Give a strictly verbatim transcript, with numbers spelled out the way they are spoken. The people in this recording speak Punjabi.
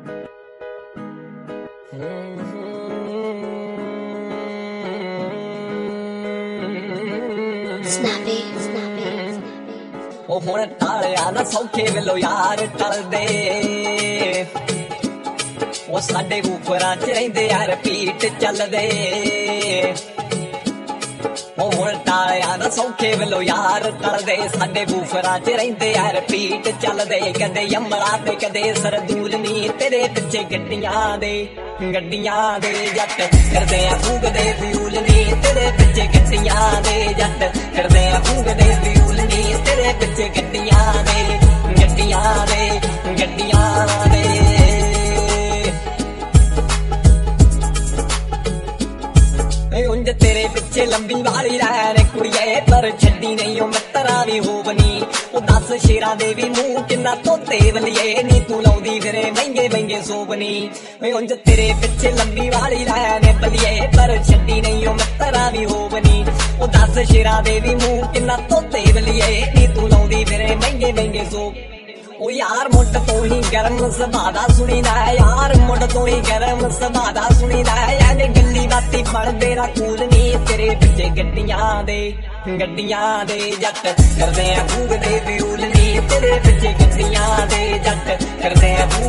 Snappy, snappy, ਉਹ ਹੁਣ ਟਾਲਿਆ ਨਾ ਸੌਖੇ ਵੇਲੋ ਯਾਰ ਟਲਦੇ ਉਹ ਸਾਡੇ ਉਪਰਾਂ ਚ ਰਹਿੰਦੇ ਯਾਰ ਪੀਟ ਚੱਲਦੇ ਉਹ ਹੁਣ ਟਾਲਿਆ ਨਾ ਸੌਖੇ ਵੇਲੋ ਯਾਰ ਟਲਦੇ ਸਾਡੇ ਬੂਫਰਾਂ ਚ ਰਹਿੰਦੇ ਯਾਰ ਪੀਟ ਚੱਲਦੇ ਕਦੇ ਯਮਲਾ ਤੇ ਕਦੇ ਸਰਦੂਲ ਨੀ ਤੇਰੇ ਪਿੱਛੇ ਗੱਡੀਆਂ ਦੇ ਗੱਡੀਆਂ ਦੇ ਜੱਟ ਕਰਦੇ ਆ ਫੂਕਦੇ ਫਿਊਲ ਨੀ ਤੇਰੇ ਪਿੱਛੇ ਗੱਡੀਆਂ ਦੇ ਜੱਟ ਕਰਦੇ ਆ ਫੂਕਦੇ ਫਿਊਲ ਨੀ ਤੇਰੇ ਪਿੱਛੇ ਗੱਡੀਆਂ ਦੇ ਗੱਡੀਆਂ ਦੇ ਗੱਡੀਆਂ ਦੇ ਉਂਝ ਤੇਰੇ ਪਿੱਛੇ ਲੰਬੀ ਵਾਲੀ ਰਹਿ ਕੁੜੀਏ ਪਰ ਛੱਡੀ ਨਹੀਂ ਉਹ ਮਿੱਤਰਾਂ ਵੀ ਹੋਵਨੀ ਉਹ ਦਸ ਸ਼ੇਰਾਂ ਦੇ ਵੀ ਮੂੰਹ ਕਿੰਨਾ ਤੋਤੇ ਵਲੀਏ ਨੀ ਤੂੰ ਲਾਉਂਦੀ ਫਿਰੇ ਮਹਿੰਗੇ ਮਹਿੰਗੇ ਸੋਵਨੀ ਵੇ ਉਂਝ ਤੇਰੇ ਪਿੱਛੇ ਲੰਬੀ ਵਾਲੀ ਰਹਿ ਨੇ ਬਲੀਏ ਪਰ ਛੱਡੀ ਨਹੀਂ ਉਹ ਮਿੱਤਰਾਂ ਵੀ ਹੋਵਨੀ ਉਹ ਦਸ ਸ਼ੇਰਾਂ ਦੇ ਵੀ ਮੂੰਹ ਕਿੰਨਾ ਤੋਤੇ ਵਲੀਏ ਨੀ ਤੂੰ ਲਾਉਂਦੀ ਫਿਰੇ ਮਹਿੰਗੇ ਮਹਿੰਗੇ ਸੋ ਉਹ ਯਾਰ ਮੁੱਢ ਤੋਂ ਹੀ ਗਰਮ ਸੁਭਾਅ ਦਾ ਸੁਣੀਦਾ ਯਾਰ ਮੁੱਢ ਤੋਂ ਹੀ ਗਰਮ ਸੁਭਾਅ ਦਾ ਸੁਣੀਦਾ ਐਨੇ ਗੱਲੀ ਬਾਤੀ ਫੜਦੇ ਰਾ ਕੂਲ ਨੀ ਤੇਰੇ ਪਿੱਛੇ ਗੱਡੀਆਂ ਦੇ ਗੱਡੀਆਂ ਦੇ ਜੱਟ ਕਰਦੇ ਆ ਫੂਕਦੇ ਫਿਊਲ ਨੀ ਤੇਰੇ ਪਿੱਛੇ ਗੱਡੀਆਂ ਦੇ ਜੱਟ ਕਰਦੇ ਆ